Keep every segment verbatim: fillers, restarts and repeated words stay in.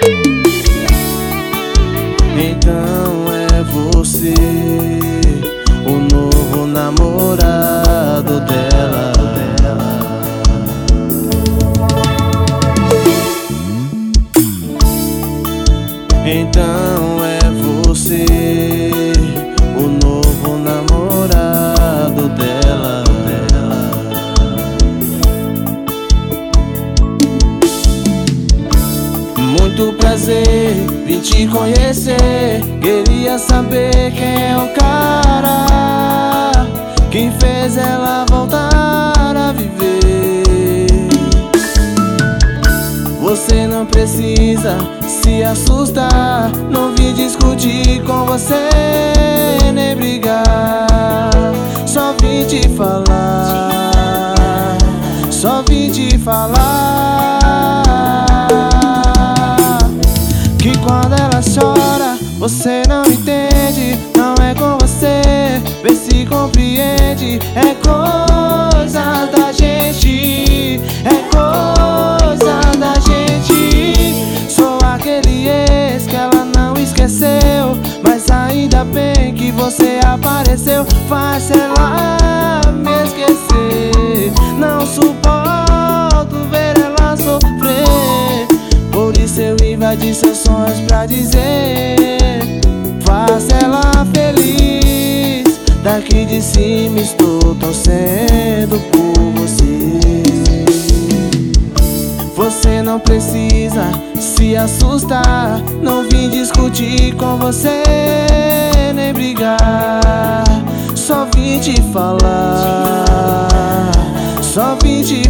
Então é você, o novo namorado dela. Então é você, o novo namorado dela. Muito prazer, vim te conhecer. Queria saber quem é o cara que fez ela voltar a viver. Você não precisa se assustar, não vim discutir com você nem brigar. Só vim te falar, só vim te falar que quando ela chora, você não entende. Não é com você, vê se compreende. É coisa da gente, é coisa da gente. Sou aquele ex que ela não esqueceu, mas ainda bem que você apareceu. Faz ela me esquecer, não suporto ver ela sofrer. Por isso eu invadi seus sonhos pra dizer: faça ela feliz. Daqui de cima estou torcendo por você. Você não precisa se assustar, não vim discutir com você nem brigar. Só vim te falar, só vim te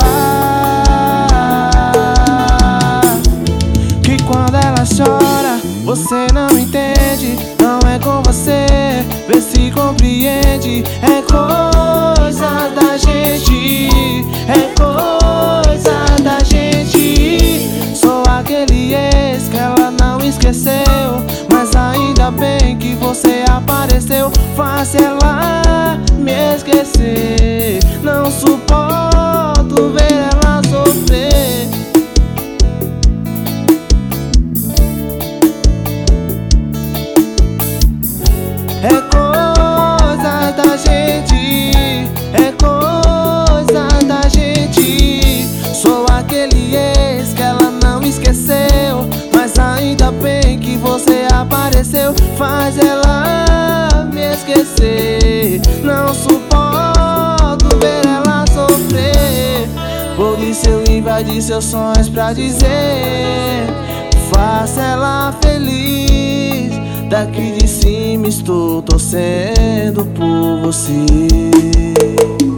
falar que quando ela chora, você não entende. Não é com você, vê se compreende. É coisa da gente, é coisa da gente. Sou aquele ex que ela não esqueceu, mas ainda bem que você apareceu. Faz ela me esquecer, não suporto ver ela sofrer. É coisa da gente, é coisa da gente. Sou aquele ex que ela não esqueceu, mas ainda bem que você apareceu. Faz ela me esquecer, não suporto ver ela sofrer. Por isso eu invadi seus sonhos pra dizer: faça ela feliz. Daqui de cima estou torcendo por você.